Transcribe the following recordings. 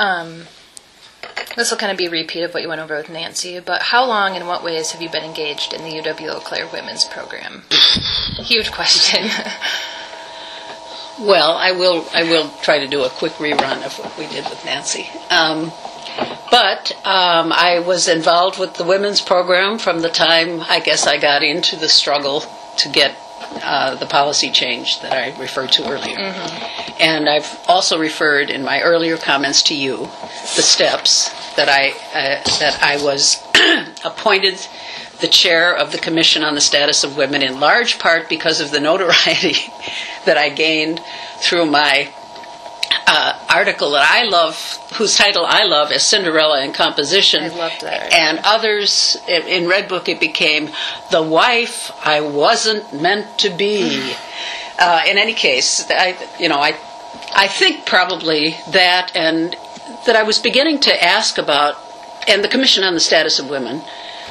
This will kind of be a repeat of what you went over with Nancy, but how long and what ways have you been engaged in the UW Eau Claire Women's Program? Huge question. Well, I will try to do a quick rerun of what we did with Nancy. But I was involved with the women's program from the time, I guess, I got into the struggle to get the policy change that I referred to earlier. Mm-hmm. And I've also referred in my earlier comments to you the steps that I was appointed the chair of the Commission on the Status of Women, in large part because of the notoriety that I gained through my article that I love, whose title I love, as Cinderella in Composition. I loved that. And others, in Red Book it became The Wife I Wasn't Meant to Be. In any case, I think probably that, and that I was beginning to ask about, and the Commission on the Status of Women,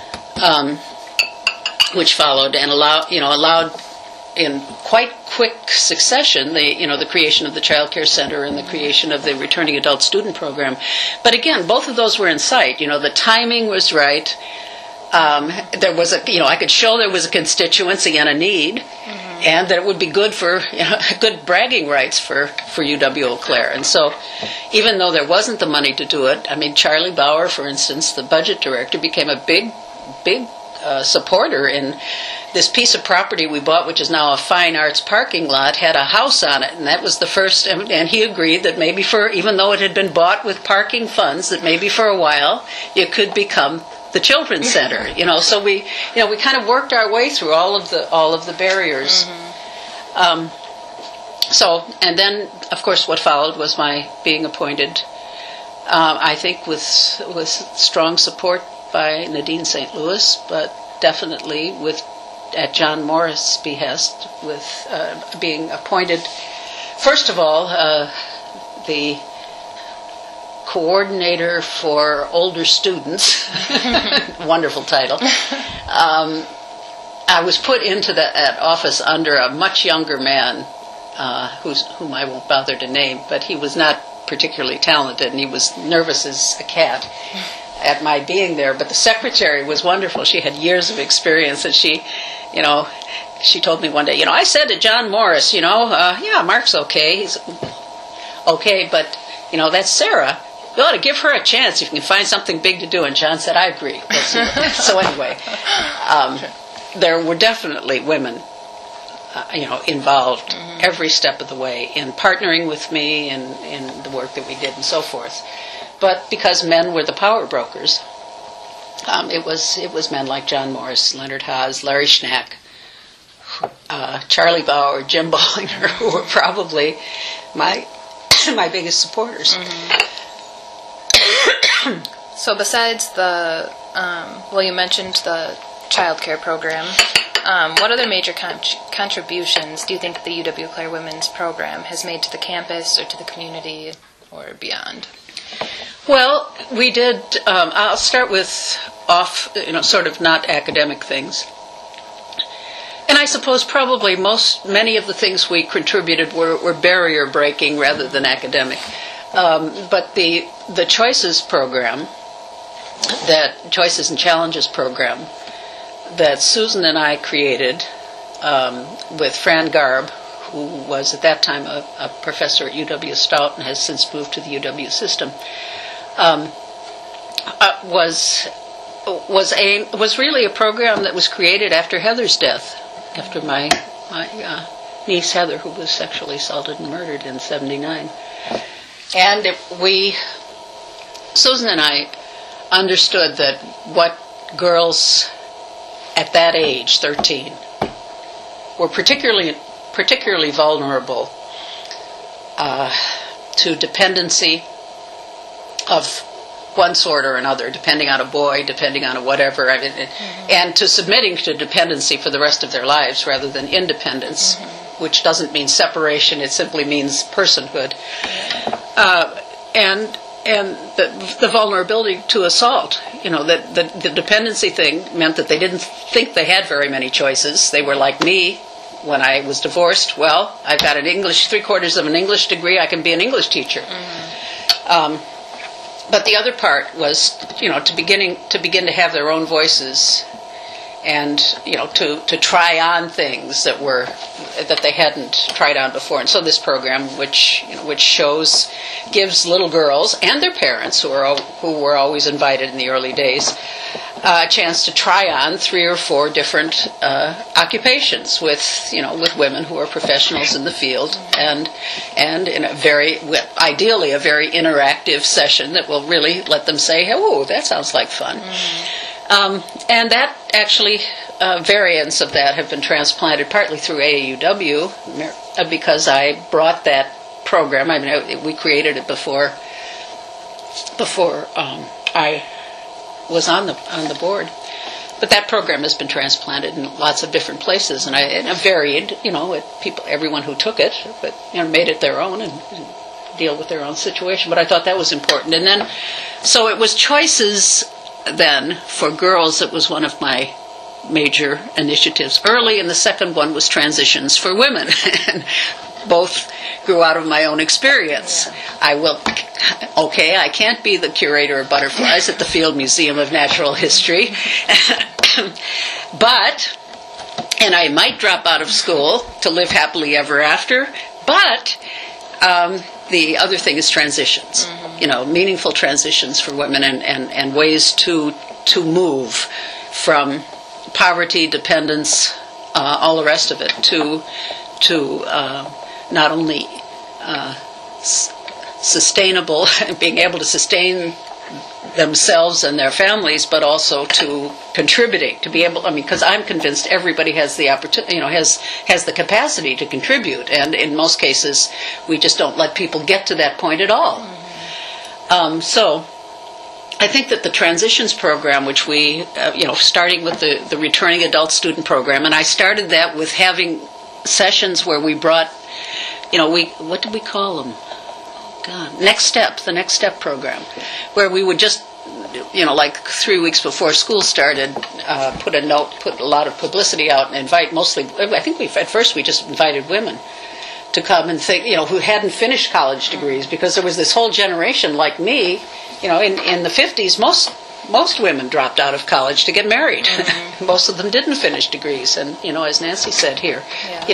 which followed and allowed in quite quick succession the creation of the Child Care Center and the creation of the Returning Adult Student Program. But again, both of those were in sight. The timing was right. There was I could show there was a constituency and a need, mm-hmm. and that it would be good for good bragging rights for UW Eau Claire. And so, even though there wasn't the money to do it, Charlie Bauer, for instance, the budget director, became a big supporter in this piece of property we bought, which is now a fine arts parking lot, had a house on it, and that was the first, and he agreed that maybe even though it had been bought with parking funds, that maybe for a while it could become the children's center. So we kind of worked our way through all of the barriers. Mm-hmm. And then, of course, what followed was my being appointed, I think with strong support by Nadine St. Louis, but definitely at John Morris' behest, with being appointed, first of all, the coordinator for older students. Wonderful title. I was put into that office under a much younger man, whom I won't bother to name, but he was not particularly talented, and he was nervous as a cat at my being there. But the secretary was wonderful. She had years of experience, and she told me one day, I said to John Morris, yeah, Mark's okay. He's okay, but, that's Sarah. You ought to give her a chance if you can find something big to do. And John said, I agree. So anyway, there were definitely women, involved mm-hmm. every step of the way in partnering with me in the work that we did and so forth. But because men were the power brokers, it was men like John Morris, Leonard Haas, Larry Schnack, Charlie Bauer, Jim Bollinger, who were probably my biggest supporters. Mm-hmm. So besides you mentioned the child care program. What other major contributions do you think the UW Eau Claire Women's Program has made to the campus or to the community or beyond? Well, we did, I'll start with sort of not academic things. And I suppose probably many of the things we contributed were barrier breaking rather than academic. But the Choices program, that Choices and Challenges program, that Susan and I created with Fran Garb, who was at that time a professor at UW Stout and has since moved to the UW system, was really a program that was created after Heather's death, after my niece Heather, who was sexually assaulted and murdered in '79. And Susan and I understood that what girls at that age, 13, were particularly vulnerable to dependency of one sort or another, depending on a boy, depending on a whatever, mm-hmm. and to submitting to dependency for the rest of their lives rather than independence, mm-hmm. which doesn't mean separation, it simply means personhood. And the vulnerability to assault, the dependency thing meant that they didn't think they had very many choices. They were like me when I was divorced. Well, I've got 3/4 of an English degree, I can be an English teacher. Mm-hmm. but the other part was, to begin to have their own voices, and to try on things that they hadn't tried on before. And so this program, which gives little girls and their parents, who were always invited in the early days, a chance to try on 3 or 4 different occupations with women who are professionals in the field, and in ideally a very interactive session that will really let them say, "Oh, that sounds like fun." And that actually, variants of that have been transplanted partly through AAUW, because I brought that program. I mean, we created it before I was on the board. But that program has been transplanted in lots of different places, and it varied, everyone who took it, but made it their own and deal with their own situation. But I thought that was important. And then, so it was choices. Then, for girls, it was one of my major initiatives early, and the second one was transitions for women. And both grew out of my own experience. I can't be the curator of butterflies at the Field Museum of Natural History, and I might drop out of school to live happily ever after, but the other thing is transitions, meaningful transitions for women, and ways to move from poverty, dependence, all the rest of it, to not only sustainable, being able to sustain themselves and their families, but also to contributing, to be able, because I'm convinced everybody has the opportunity, has the capacity to contribute, and in most cases, we just don't let people get to that point at all. So, I think that the transitions program, which we, starting with the returning adult student program, and I started that with having sessions where we brought, what did we call them? The Next Step program, where we would just, like 3 weeks before school started, put a lot of publicity out and invite at first we just invited women to come and think, who hadn't finished college degrees, because there was this whole generation like me, in the 50s, most women dropped out of college to get married. Mm-hmm. Most of them didn't finish degrees, and as Nancy said here,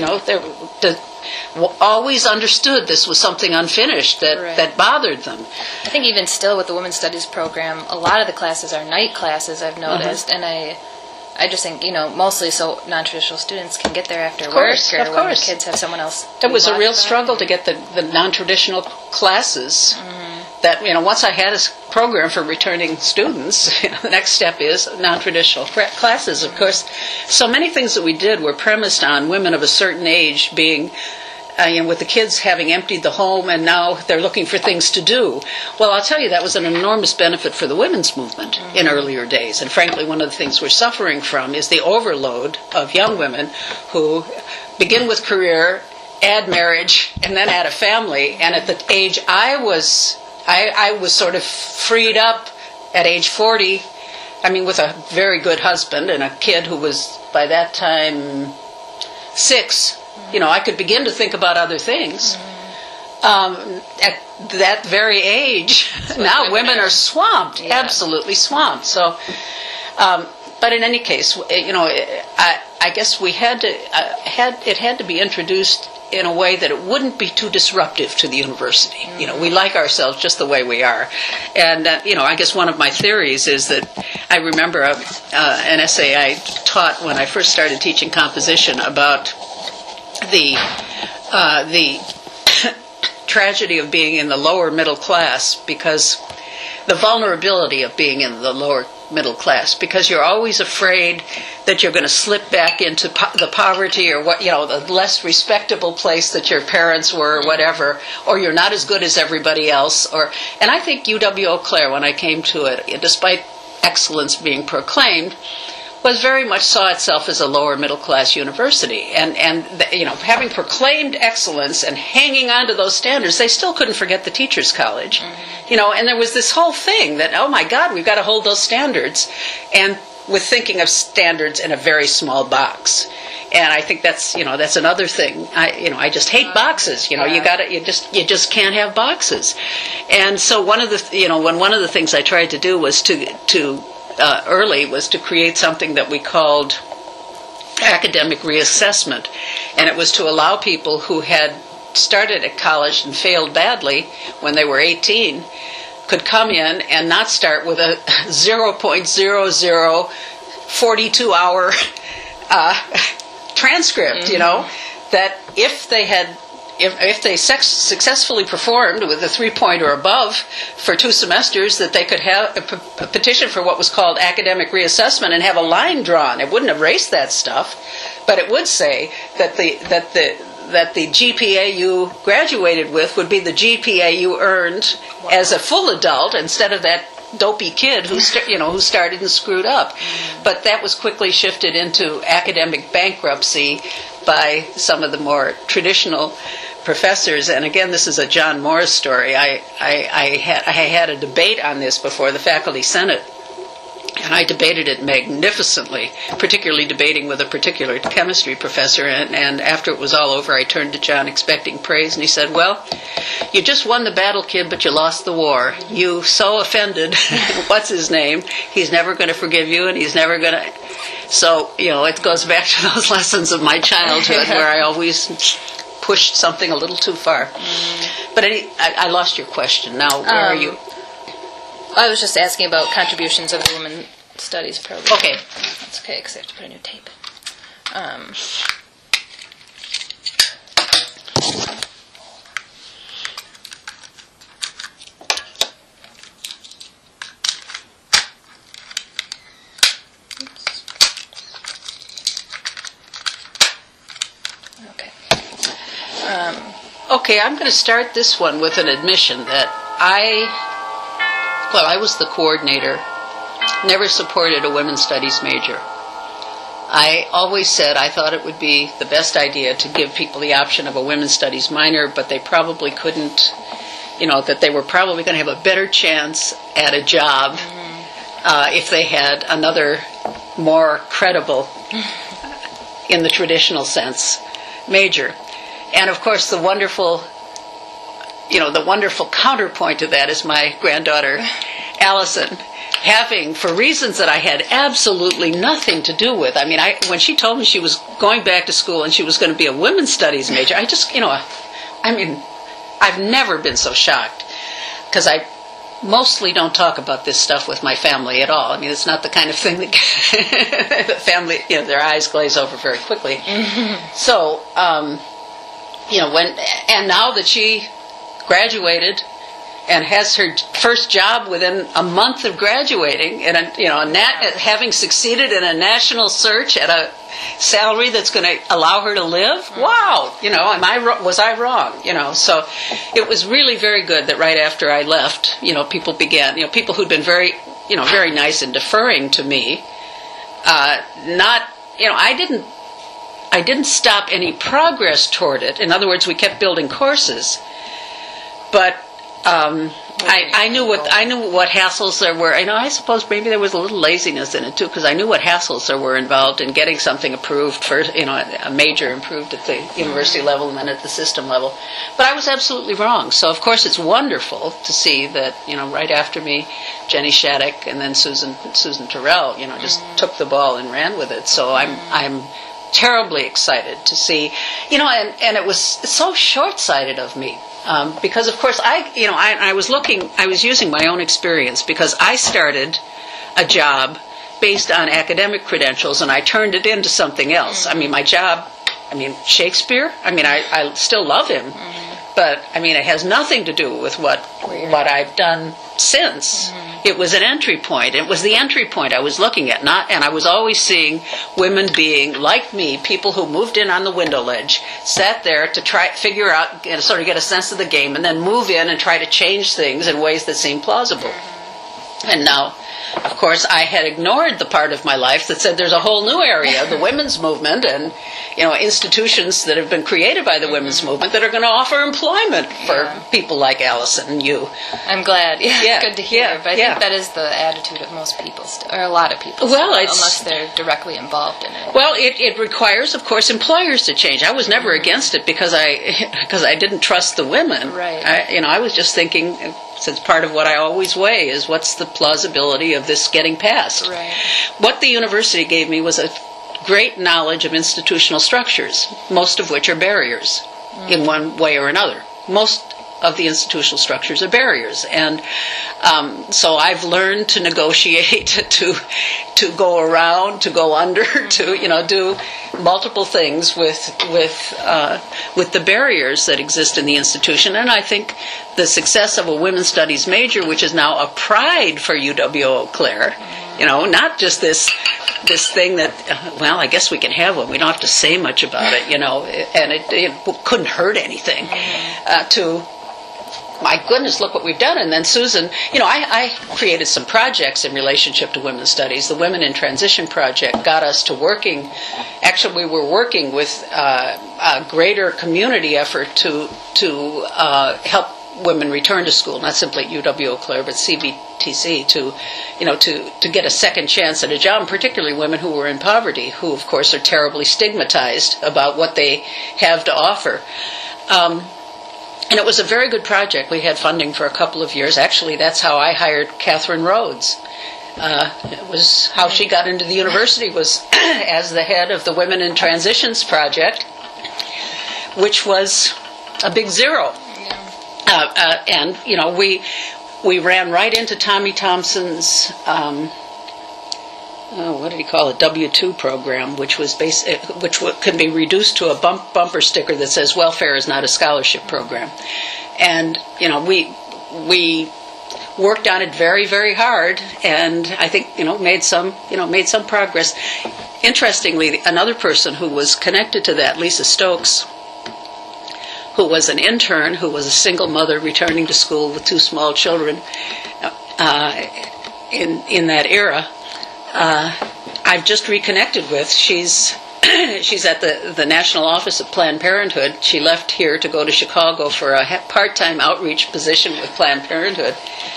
always understood this was something unfinished that bothered them. I think even still with the Women's Studies program, a lot of the classes are night classes, I've noticed, and I just think, mostly so non-traditional students can get there after work, or when the kids have someone else. It was a real struggle to get the non-traditional classes. Mm-hmm. That, once I had a program for returning students, the next step is non-traditional classes. Of course, so many things that we did were premised on women of a certain age being, with the kids having emptied the home and now they're looking for things to do. Well, I'll tell you, that was an enormous benefit for the women's movement in earlier days. And frankly, one of the things we're suffering from is the overload of young women who begin with career, add marriage, and then add a family. And at the age I was sort of freed up at age 40, with a very good husband and a kid who was, by that time, 6. I could begin to think about other things. At that very age, now women are swamped, absolutely swamped. So, but in any case, I guess we had to, it had to be introduced in a way that it wouldn't be too disruptive to the university. We like ourselves just the way we are. And, I guess one of my theories is that I remember an essay I taught when I first started teaching composition about the tragedy of being in the lower middle class, because the vulnerability of being in the lower middle class, because you're always afraid that you're going to slip back into the poverty, or the less respectable place that your parents were, or whatever, or you're not as good as everybody else. And I think UW-Eau Claire, when I came to it, despite excellence being proclaimed, was very much saw itself as a lower middle class university, and having proclaimed excellence and hanging on to those standards, they still couldn't forget the Teachers College, and there was this whole thing that, oh my God, we've got to hold those standards, and with thinking of standards in a very small box. And I think that's another thing. I just hate boxes. You just can't have boxes. And so one of the things I tried to do was to create something that we called academic reassessment, and it was to allow people who had started at college and failed badly when they were 18 could come in and not start with a 0.0042-hour transcript. That if they successfully performed with a 3 or above for 2 semesters, that they could have a petition for what was called academic reassessment and have a line drawn. It wouldn't erase that stuff, but it would say that the GPA you graduated with would be the GPA you earned as a full adult instead of that dopey kid who started and screwed up. But that was quickly shifted into academic bankruptcy by some of the more traditional professors. And again, this is a John Morris story. I had a debate on this before the Faculty Senate, and I debated it magnificently, particularly debating with a particular chemistry professor. And after it was all over, I turned to John expecting praise, and he said, "Well, you just won the battle, kid, but you lost the war. You so offended, what's his name? He's never going to forgive you, and he's never going to..." So, it goes back to those lessons of my childhood where I always pushed something a little too far. But I lost your question. Now, where are you? I was just asking about contributions of the Women's Studies program. Okay. That's okay, because I have to put a new tape. Okay, I'm going to start this one with an admission that I was the coordinator, never supported a women's studies major. I always said I thought it would be the best idea to give people the option of a women's studies minor, but they probably couldn't, that they were probably going to have a better chance at a job if they had another more credible, in the traditional sense, major. And of course, the wonderful counterpoint to that is my granddaughter, Allison, having, for reasons that I had absolutely nothing to do with. I mean, when she told me she was going back to school and she was going to be a women's studies major, I've never been so shocked, because I mostly don't talk about this stuff with my family at all. I mean, it's not the kind of thing that the family, their eyes glaze over very quickly. So, now that she graduated and has her first job within a month of graduating, and having succeeded in a national search at a salary that's going to allow her to live. Wow, was I wrong? So it was really very good that right after I left, people began, people who'd been very, very nice and deferring to me. I didn't stop any progress toward it. In other words, we kept building courses, but I knew what hassles there were. I suppose maybe there was a little laziness in it too, because I knew what hassles there were involved in getting something approved first, a major improved at the university level and then at the system level. But I was absolutely wrong. So of course it's wonderful to see that right after me, Jenny Shattuck and then Susan Terrell just took the ball and ran with it. So I'm terribly excited to see, and it was so short-sighted of me. Because of course I was using my own experience, because I started a job based on academic credentials and I turned it into something else. I mean, my job, Shakespeare, I still love him, but it has nothing to do with what I've done since. It was an entry point. It was the entry point I was looking at, and I was always seeing women being, like me, people who moved in on the window ledge, sat there to try figure out, sort of get a sense of the game, and then move in and try to change things in ways that seemed plausible. And now, of course, I had ignored the part of my life that said there's a whole new area, the women's movement, and institutions that have been created by the women's movement that are going to offer employment for people like Allison and you. I'm glad. Yeah, good to hear. But I think that is the attitude of most people, or a lot of people, unless they're directly involved in it. Well, it requires, of course, employers to change. I was never against it because I didn't trust the women. Right. I was just thinking, since part of what I always weigh is what's the plausibility of this getting passed. Right. What the university gave me was a great knowledge of institutional structures, most of which are barriers in one way or another. Most of the institutional structures are barriers, and so I've learned to negotiate, to go around, to go under, to do multiple things with the barriers that exist in the institution. And I think the success of a women's studies major, which is now a pride for UW-Eau Claire, not just this thing that, well, I guess we can have one. We don't have to say much about it, and it couldn't hurt anything. My goodness, look what we've done. And then Susan, I created some projects in relationship to women's studies. The Women in Transition Project got us to working. Actually, we were working with a greater community effort to help women return to school, not simply at UW-Eau Claire, but CBTC, to get a second chance at a job, particularly women who were in poverty, who, of course, are terribly stigmatized about what they have to offer. And it was a very good project. We had funding for a couple of years. Actually, that's how I hired Catherine Rhodes. It was how she got into the university, was as the head of the Women in Transitions Project, which was a big zero. And we ran right into Tommy Thompson's what did he call it? W-2 program, which can be reduced to a bumper sticker that says welfare is not a scholarship program. And we worked on it very, very hard, and I think made some progress. Interestingly, another person who was connected to that, Lisa Stokes, who was an intern, who was a single mother returning to school with 2 small children in that era, I've just reconnected with. She's at the National Office of Planned Parenthood. She left here to go to Chicago for a part-time outreach position with Planned Parenthood.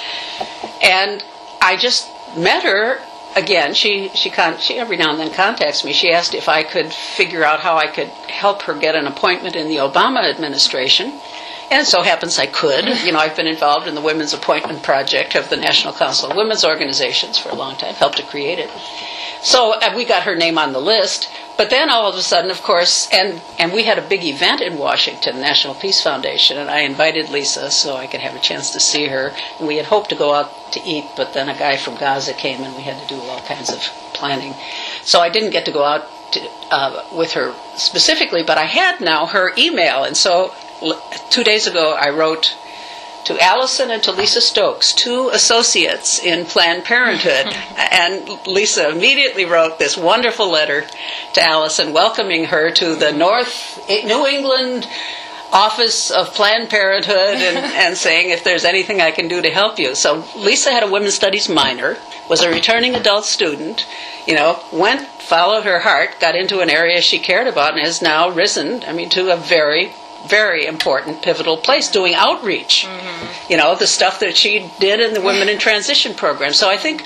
And I just met her again. She every now and then contacts me. She asked if I could figure out how I could help her get an appointment in the Obama administration. And it so happens I could. I've been involved in the Women's Appointment Project of the National Council of Women's Organizations for a long time, helped to create it. So we got her name on the list. But then all of a sudden, of course, and we had a big event in Washington, National Peace Foundation, and I invited Lisa so I could have a chance to see her. And we had hoped to go out to eat, but then a guy from Gaza came and we had to do all kinds of planning. So I didn't get to go out with her specifically, but I had now her email. And so 2 days ago I wrote to Allison and to Lisa Stokes, 2 associates in Planned Parenthood. And Lisa immediately wrote this wonderful letter to Allison welcoming her to the New England Office of Planned Parenthood and saying if there's anything I can do to help you. So Lisa had a women's studies minor, was a returning adult student, followed her heart, got into an area she cared about, and has now risen, to a very, very important, pivotal place, doing outreach. The stuff that she did in the Women in Transition program. So I think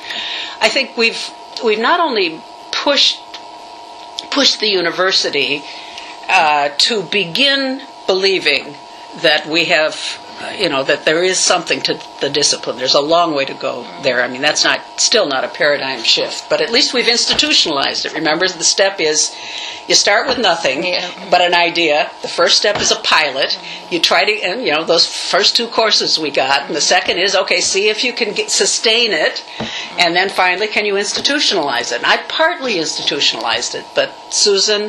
we've not only pushed the university to begin believing that we have, that there is something to the discipline. There's a long way to go there. That's still not a paradigm shift, but at least we've institutionalized it. Remember, the step is you start with nothing but an idea. The first step is a pilot. You try to, and those first 2 courses we got, and the second is, okay, see if you can sustain it, and then finally, can you institutionalize it? And I partly institutionalized it, but Susan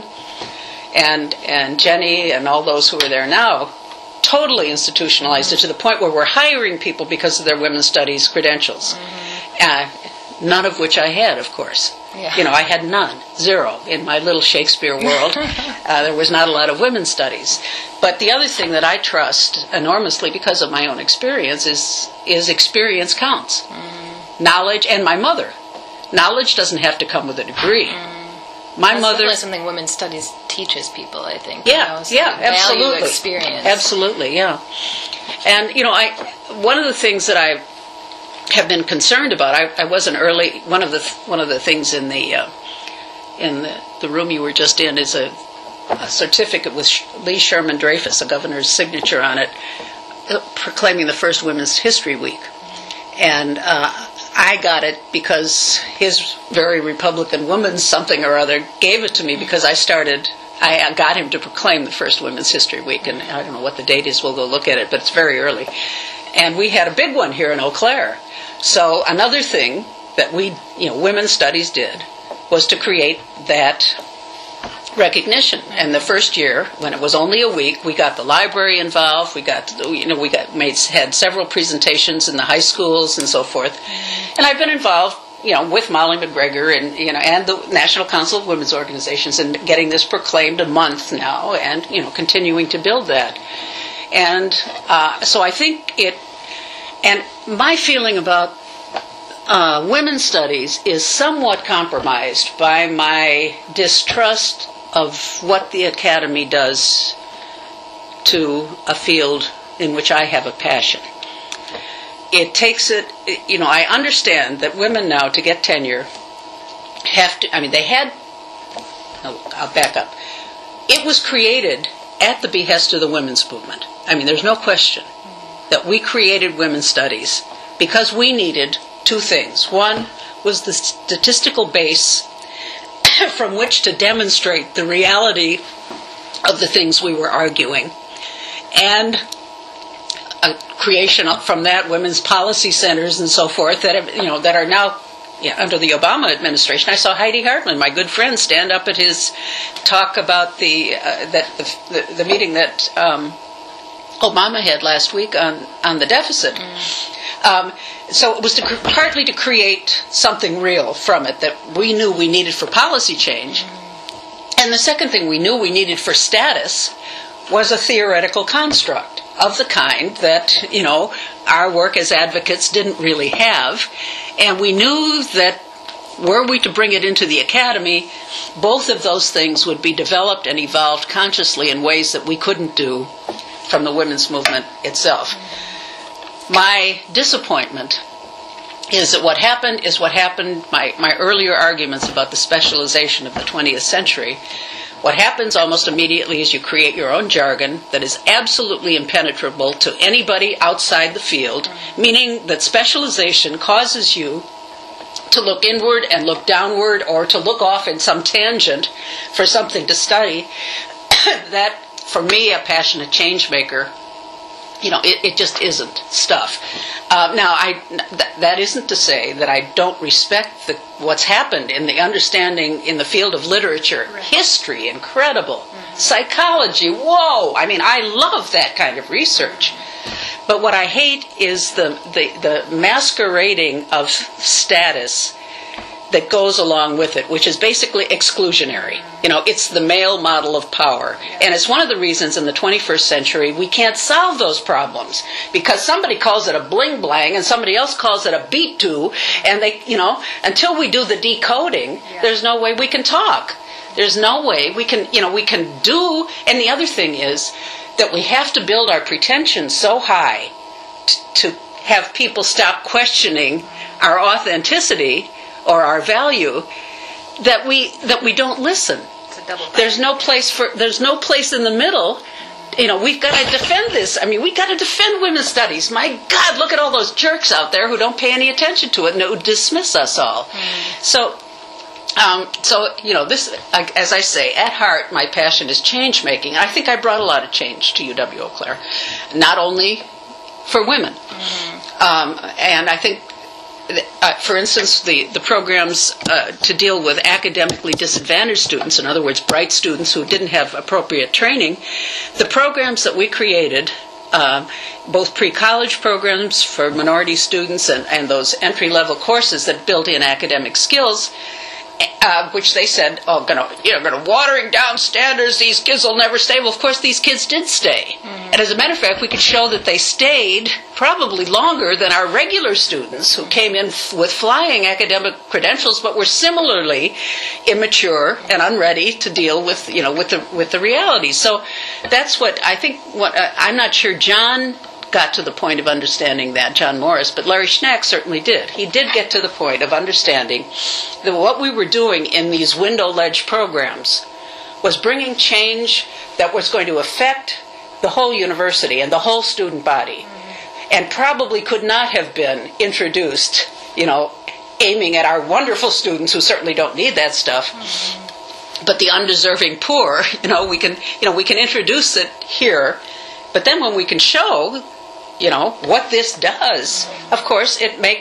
and Jenny and all those who are there now totally institutionalized it to the point where we're hiring people because of their women's studies credentials. None of which I had, of course. I had none, 0 in my little Shakespeare world. There was not a lot of women's studies. But the other thing that I trust enormously because of my own experience is experience counts. knowledge, and my mother. Knowledge doesn't have to come with a degree. My mother. That's something women's studies teaches people, I think. Yeah, absolutely. Value experience. Absolutely, yeah. And one of the things that I have been concerned about, I was an early one of the things in the room you were just in is a certificate with Lee Sherman Dreyfus, the governor's signature on it, proclaiming the first Women's History Week. And I got it because his very Republican woman something or other gave it to me because I got him to proclaim the first Women's History Week, and I don't know what the date is, we'll go look at it, but it's very early. And we had a big one here in Eau Claire. So another thing that women's studies did was to create that recognition. And the first year, when it was only a week, we got the library involved. Had several presentations in the high schools and so forth. And I've been involved, with Molly McGregor and the National Council of Women's Organizations in getting this proclaimed a month now, and continuing to build that. And so I think and my feeling about women's studies is somewhat compromised by my distrust of what the Academy does to a field in which I have a passion. It takes it, I understand that women now, to get tenure, I'll back up. It was created at the behest of the women's movement. There's no question that we created women's studies because we needed two things. One was the statistical base from which to demonstrate the reality of the things we were arguing, and a creation from that women's policy centers and so forth that are now under the Obama administration. I saw Heidi Hartman, my good friend, stand up at his talk about the meeting that Obama had last week on the deficit. So it was partly to create something real from it that we knew we needed for policy change. And the second thing we knew we needed for status was a theoretical construct of the kind that, our work as advocates didn't really have. And we knew that were we to bring it into the Academy, both of those things would be developed and evolved consciously in ways that we couldn't do from the women's movement itself. My disappointment is that what happened, my earlier arguments about the specialization of the 20th century, what happens almost immediately is you create your own jargon that is absolutely impenetrable to anybody outside the field, meaning that specialization causes you to look inward and look downward, or to look off in some tangent for something to study. That, for me, a passionate change maker, it just isn't stuff. Now, that isn't to say that I don't respect what's happened in the understanding in the field of literature. Right. History, incredible. Mm-hmm. Psychology, whoa! I love that kind of research. But what I hate is the masquerading of status that goes along with it, which is basically exclusionary. It's the male model of power. And it's one of the reasons in the 21st century we can't solve those problems, because somebody calls it a bling blang and somebody else calls it a beat to, and they, until we do the decoding, there's no way we can talk. There's no way we can do, and the other thing is that we have to build our pretensions so high to have people stop questioning our authenticity or our value, that we don't listen. There's no place in the middle. We've got to defend this. We've got to defend women's studies. My God, look at all those jerks out there who don't pay any attention to it and who dismiss us all. So this, as I say, at heart, my passion is change making. I think I brought a lot of change to UW Eau Claire, not only for women, and I think. For instance, the programs to deal with academically disadvantaged students, in other words, bright students who didn't have appropriate training, the programs that we created, both pre-college programs for minority students and those entry-level courses that built in academic skills, which they said, gonna watering down standards, these kids will never stay. Well, of course, these kids did stay. And as a matter of fact, we could show that they stayed probably longer than our regular students who came in with flying academic credentials, but were similarly immature and unready to deal with, with the reality. So that's what I think. I'm not sure John got to the point of understanding that, John Morris, but Larry Schnack certainly did. He did get to the point of understanding that what we were doing in these window ledge programs was bringing change that was going to affect the whole university and the whole student body, and probably could not have been introduced, aiming at our wonderful students who certainly don't need that stuff, but the undeserving poor. We can introduce it here, but then when we can show what this does, of course,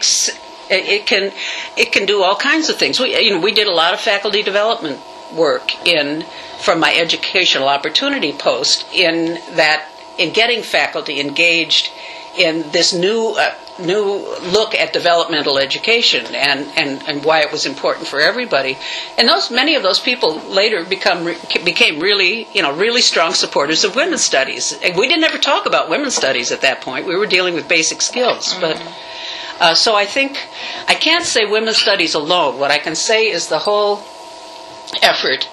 it can do all kinds of things. We did a lot of faculty development work from my educational opportunity post in getting faculty engaged in this new look at developmental education and why it was important for everybody. And many of those people later became really, really strong supporters of women's studies. We didn't ever talk about women's studies at that point. We were dealing with basic skills. But so I think I can't say women's studies alone. What I can say is the whole effort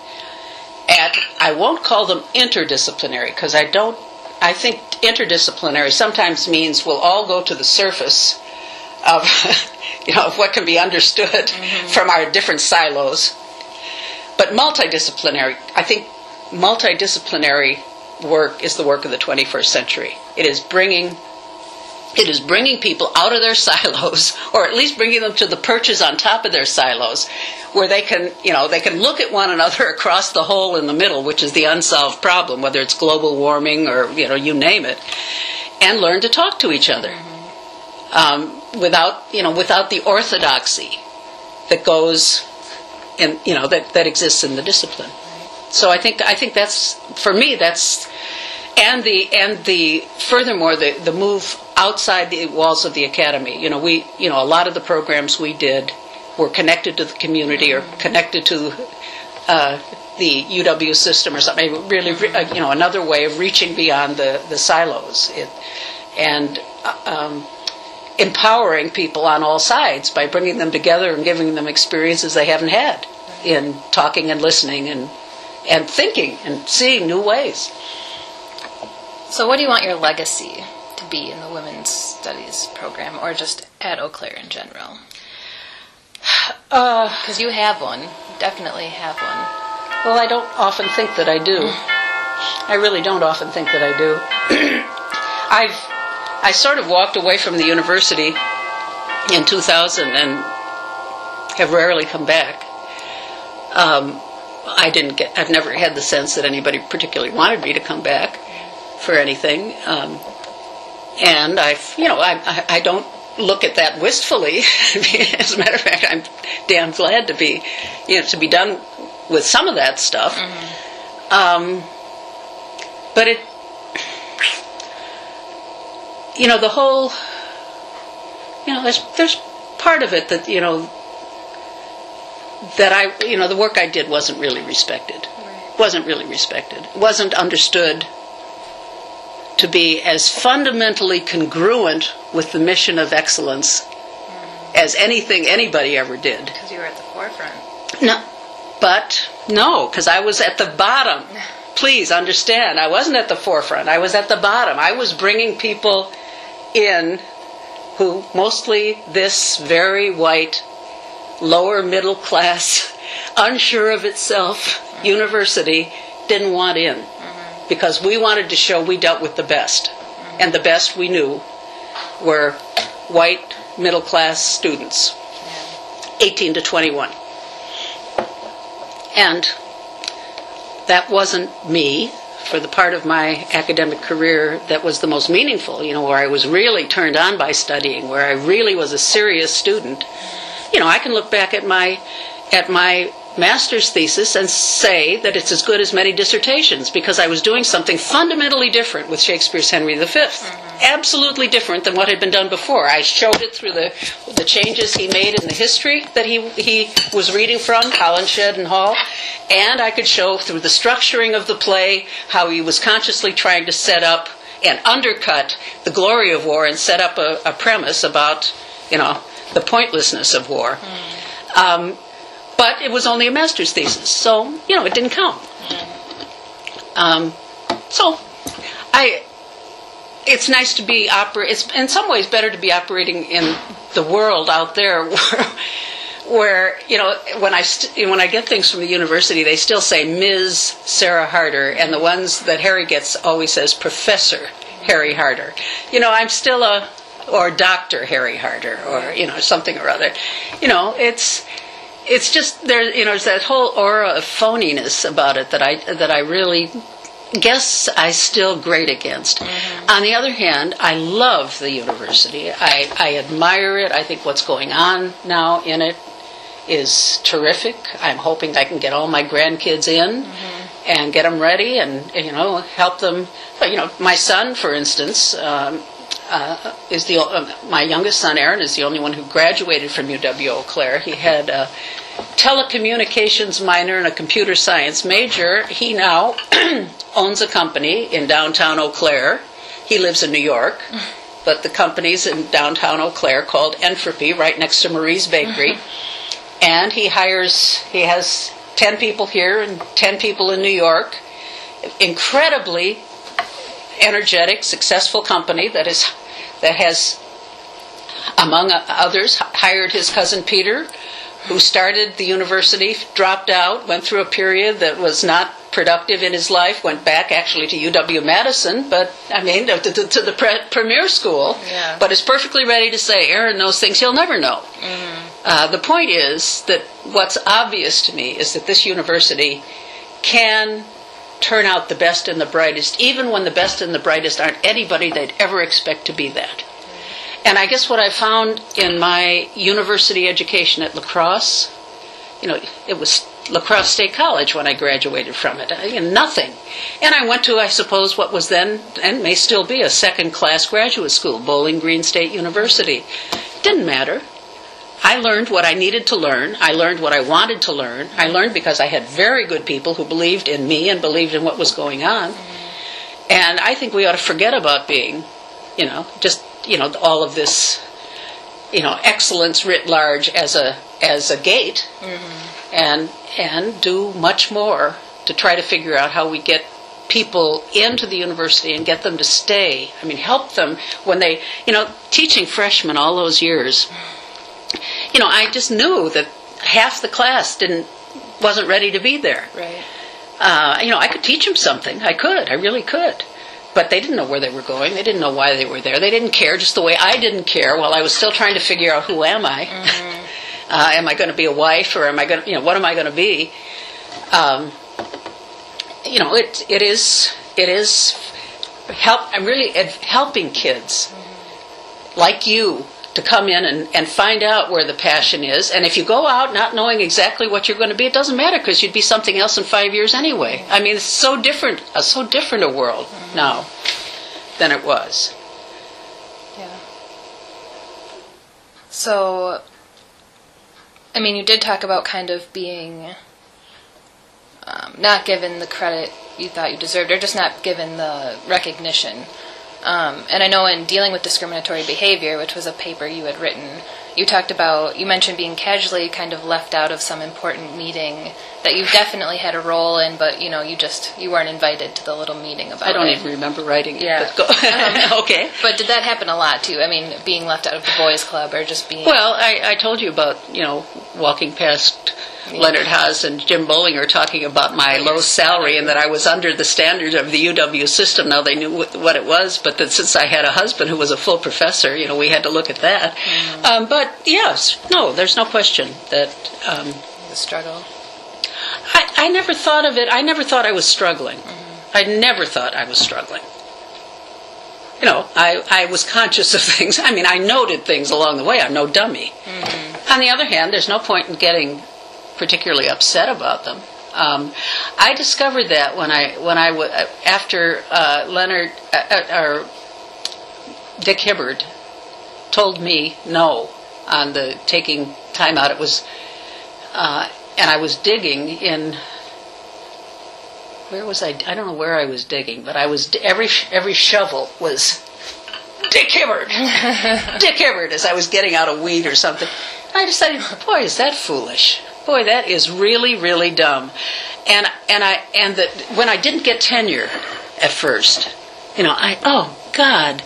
I won't call them interdisciplinary, because I think interdisciplinary sometimes means we'll all go to the surface of, of what can be understood from our different silos. But multidisciplinary, I think multidisciplinary work is the work of the 21st century. It is bringing people out of their silos, or at least bringing them to the perches on top of their silos, where they can look at one another across the hole in the middle, which is the unsolved problem, whether it's global warming or you name it, and learn to talk to each other without the orthodoxy that goes in that exists in the discipline. So I think that's, for me, that's. And furthermore the move outside the walls of the academy. A lot of the programs we did were connected to the community or connected to the UW system or something. Really, another way of reaching beyond the silos and empowering people on all sides by bringing them together and giving them experiences they haven't had in talking and listening and thinking and seeing new ways. So what do you want your legacy to be in the Women's Studies program, or just at Eau Claire in general? Because you have one. You definitely have one. Well, I don't often think that I do. I really don't often think that I do. I sort of walked away from the university in 2000 and have rarely come back. I've never had the sense that anybody particularly wanted me to come back for anything, and I don't look at that wistfully. As a matter of fact, I'm damn glad to be done with some of that stuff. But the whole, there's part of it that the work I did wasn't really respected. Wasn't really respected. Wasn't understood to be as fundamentally congruent with the mission of excellence as anything anybody ever did. Because you were at the forefront. No, because I was at the bottom. Please understand, I wasn't at the forefront. I was at the bottom. I was bringing people in who, mostly this very white, lower middle class, unsure of itself university, didn't want in. Because we wanted to show we dealt with the best. And the best we knew were white, middle-class students, 18 to 21. And that wasn't me. For the part of my academic career that was the most meaningful, where I was really turned on by studying, where I really was a serious student, I can look back at my master's thesis and say that it's as good as many dissertations, because I was doing something fundamentally different with Shakespeare's Henry V absolutely different than what had been done before. I showed it through the changes he made in the history that he was reading from, Holinshed and Hall, and I could show through the structuring of the play how he was consciously trying to set up and undercut the glory of war and set up a premise about, the pointlessness of war. But it was only a master's thesis, so, it didn't count. It's nice to be it's in some ways better to be operating in the world out there where when I get things from the university, they still say Ms. Sarah Harder, and the ones that Harry gets always says Professor Harry Harder. I'm still or Dr. Harry Harder, or something or other. It's just there's that whole aura of phoniness about it that I really guess I still grate against. Mm-hmm. On the other hand, I love the university. I admire it. I think what's going on now in it is terrific. I'm hoping I can get all my grandkids in and get them ready and help them. But, my son, for instance, is my youngest son, Aaron, is the only one who graduated from UW-Eau Claire. He had a telecommunications minor and a computer science major. He now owns a company in downtown Eau Claire. He lives in New York, but the company's in downtown Eau Claire called Entropy, right next to Marie's Bakery. And he has 10 people here and 10 people in New York. Incredibly energetic, successful company that has, among others, hired his cousin Peter, who started the university, dropped out, went through a period that was not productive in his life, went back actually to UW-Madison, but to the premier school, but is perfectly ready to say Aaron knows things he'll never know. The point is that what's obvious to me is that this university can turn out the best and the brightest, even when the best and the brightest aren't anybody they'd ever expect to be that. And I guess what I found in my university education at La Crosse, it was La Crosse State College when I graduated from it. Nothing. And I went to, I suppose, what was then, and may still be, a second-class graduate school, Bowling Green State University. Didn't matter. I learned what I needed to learn. I learned what I wanted to learn. I learned because I had very good people who believed in me and believed in what was going on. And I think we ought to forget about being, all of this, excellence writ large as a gate, and do much more to try to figure out how we get people into the university and get them to stay. Help them when they, teaching freshmen all those years. I just knew that half the class wasn't ready to be there. Right. I could teach them something. I really could. But they didn't know where they were going. They didn't know why they were there. They didn't care, just the way I didn't care while I was still trying to figure out who am I. Am I going to be a wife, or am I going to, what am I going to be? It is help. I'm really helping kids like you to come in and find out where the passion is. And if you go out not knowing exactly what you're going to be, it doesn't matter, because you'd be something else in 5 years anyway. It's so different a world now than it was. Yeah. So, you did talk about kind of being not given the credit you thought you deserved, or just not given the recognition. And I know in Dealing with Discriminatory Behavior, which was a paper you had written, you mentioned being casually kind of left out of some important meeting that you definitely had a role in, but you weren't invited to the little meeting about it. I don't even remember writing it. Yeah. But okay. But did that happen a lot too? Being left out of the boys' club, or just being... Well, I told you about, walking past Leonard Haas and Jim Bollinger talking about my low salary and that I was under the standards of the UW system. Now, they knew what it was, but that since I had a husband who was a full professor, we had to look at that. But yes, no, there's no question that... the struggle. I never thought of it. I never thought I was struggling. I never thought I was struggling. I was conscious of things. I noted things along the way. I'm no dummy. On the other hand, there's no point in getting particularly upset about them. I discovered that when I after Leonard, Dick Hibbard told me no on the taking time out. It was, and I was digging in. Where was I? I don't know where I was digging, but I was every shovel was Dick Hibbard, Dick Hibbard, as I was getting out a weed or something. I decided, boy, is that foolish. Boy, that is really, really dumb. And when I didn't get tenure at first, oh God,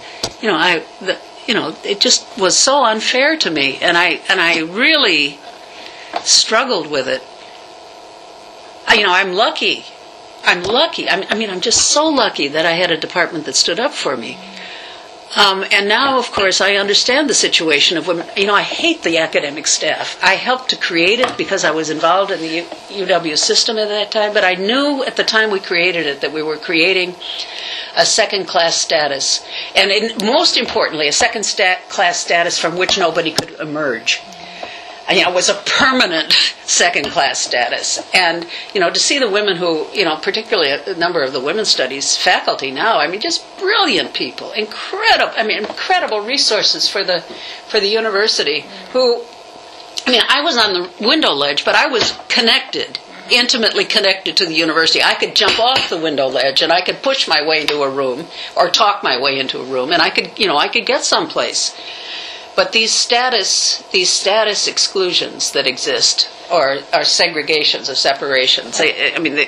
it just was so unfair to me, and I really struggled with it. I'm lucky. I'm just so lucky that I had a department that stood up for me. And now, of course, I understand the situation of women. I hate the academic staff. I helped to create it because I was involved in the UW system at that time, but I knew at the time we created it that we were creating a second-class status, and most importantly, a second-class status from which nobody could emerge. It was a permanent second-class status. And, to see the women who, particularly a number of the women's studies faculty now, just brilliant people, incredible resources for the university who, I was on the window ledge, but I was intimately connected to the university. I could jump off the window ledge and I could push my way into a room or talk my way into a room, and I could get someplace. But these status exclusions that exist, or segregations or separations, I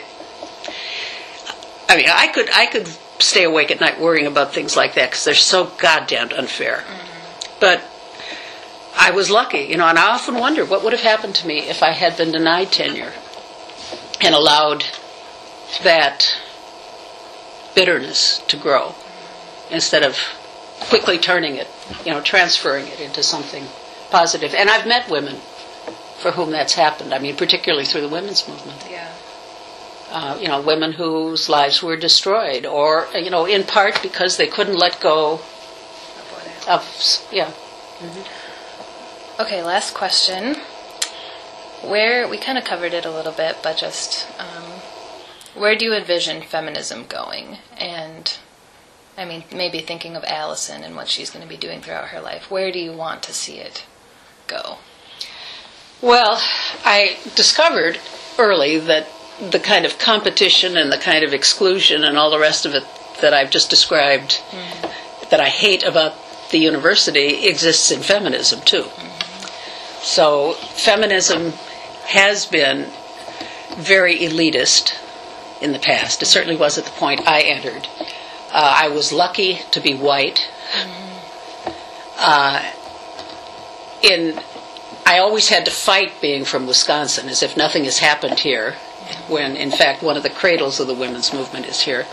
could stay awake at night worrying about things like that because they're so goddamn unfair. Mm-hmm. But I was lucky, and I often wonder what would have happened to me if I had been denied tenure and allowed that bitterness to grow instead of quickly turning it, transferring it into something positive. And I've met women for whom that's happened. Particularly through the women's movement. Yeah. Women whose lives were destroyed, or in part because they couldn't let go of. Yeah. Mm-hmm. Okay, last question. We kind of covered it a little bit, but just where do you envision feminism going? And maybe thinking of Allison and what she's going to be doing throughout her life. Where do you want to see it go? Well, I discovered early that the kind of competition and the kind of exclusion and all the rest of it that I've just described, that I hate about the university, exists in feminism too. Mm-hmm. So feminism has been very elitist in the past. It certainly was at the point I entered. I was lucky to be white. I always had to fight being from Wisconsin, as if nothing has happened here, when in fact one of the cradles of the women's movement is here.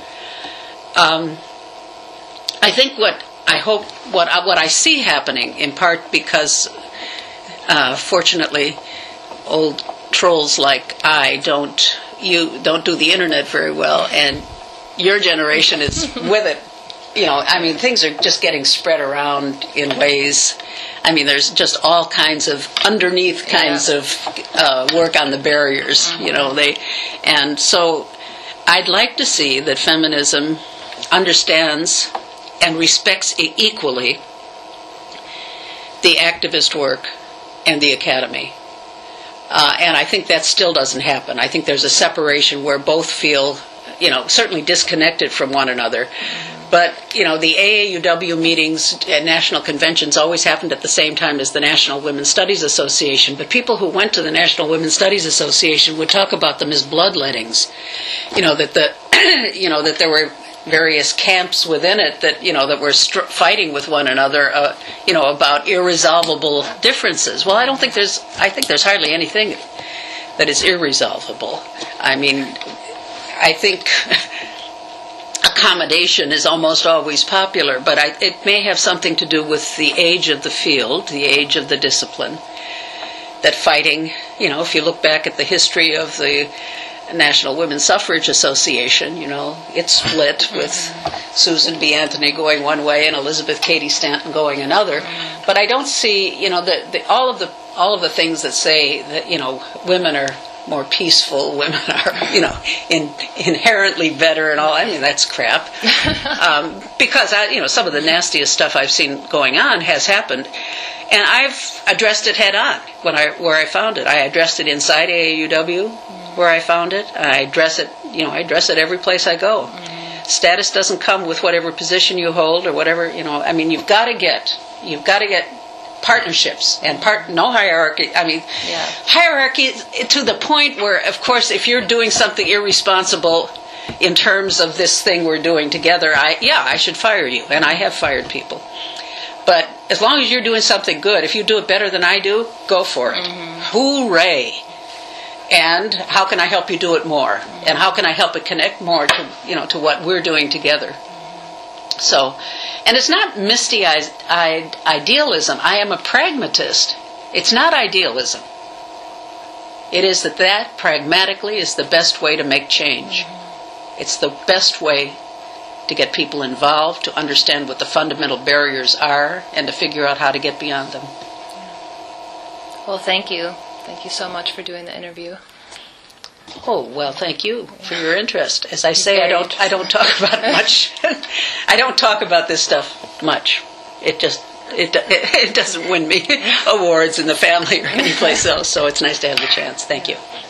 I think what I see happening, in part because, fortunately, old trolls like I don't do the internet very well, and your generation is with it. Things are just getting spread around in ways. There's just all kinds of underneath kinds of work on the barriers. And so I'd like to see that feminism understands and respects equally the activist work and the academy. And I think that still doesn't happen. I think there's a separation where both feel certainly disconnected from one another. But, the AAUW meetings and national conventions always happened at the same time as the National Women's Studies Association. But people who went to the National Women's Studies Association would talk about them as bloodlettings. That there were various camps within it that were fighting with one another, about irresolvable differences. Well, I think there's hardly anything that is irresolvable. I think accommodation is almost always popular, but it may have something to do with the age of the field, the age of the discipline. That fighting, if you look back at the history of the National Women's Suffrage Association, it's split with Susan B. Anthony going one way and Elizabeth Cady Stanton going another. But I don't see, all of the things that say that, women are more peaceful, women are, inherently better and all. I mean, that's crap. Because some of the nastiest stuff I've seen going on has happened, and I've addressed it head on where I found it. I addressed it inside AAUW where I found it. I address it every place I go. Status doesn't come with whatever position you hold or whatever. You've got to get partnerships and no hierarchy. Hierarchy to the point where, of course, if you're doing something irresponsible in terms of this thing we're doing together, I should fire you, and I have fired people. But as long as you're doing something good, if you do it better than I do, go for it. Hooray! And how can I help you do it more? And how can I help it connect more to what we're doing together? So, and it's not misty-eyed idealism. I am a pragmatist. It's not idealism. It is that pragmatically is the best way to make change. It's the best way to get people involved, to understand what the fundamental barriers are, and to figure out how to get beyond them. Well, thank you. Thank you so much for doing the interview. Oh, well, thank you for your interest. As I say, I don't talk about it much. I don't talk about this stuff much. It doesn't win me awards in the family or anyplace else, so it's nice to have the chance. Thank you.